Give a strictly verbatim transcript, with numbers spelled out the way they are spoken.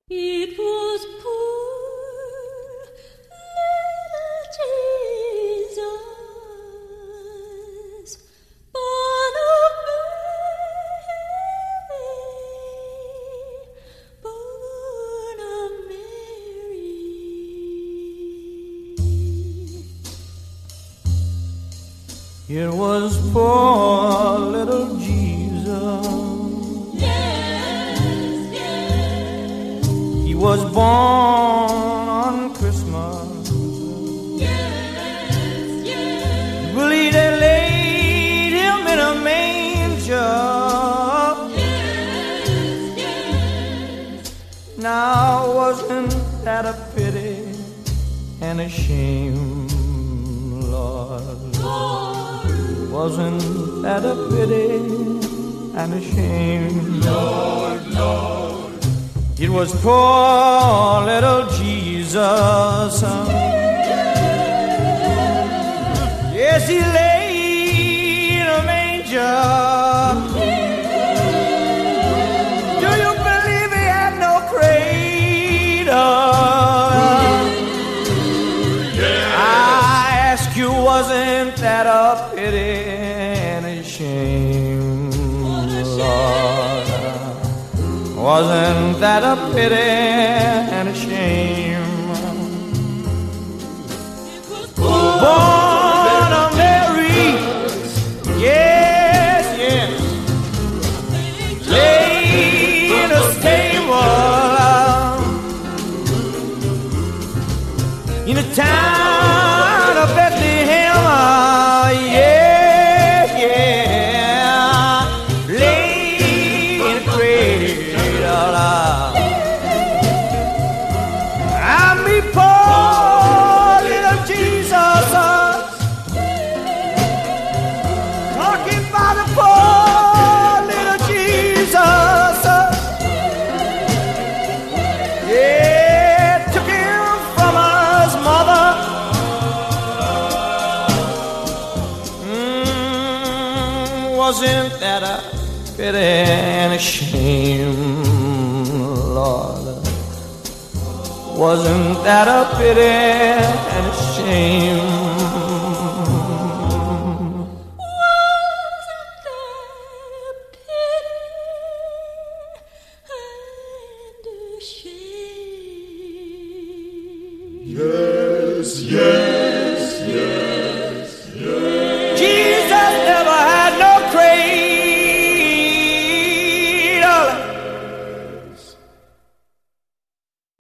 It was poor little Jesus, born of Mary, born of Mary. It was poor little Jesus. He was born on Christmas. Yes, yes. Believe they laid him in a manger. Yes, yes. Now wasn't that a pity and a shame, Lord? Lord, Wasn't that a pity and a shame? Lord, Lord. It was poor little Jesus. Yes, he lay in a manger. Do you believe he had no cradle? I ask you, wasn't that a pity and a shame, Lord? Wasn't that a pity and a shame? Born of Mary, yes, yes. Lay in a stable in the town of Bethlehem, yeah, yeah. Lay in a cradle. I'm me poor little Jesus, talking about the poor little Jesus. Yeah, took him from his mother. Mm, wasn't that a pity and a shame, Lord? Wasn't that a pity and a shame? Wasn't that a pity and a shame? Yes, yes.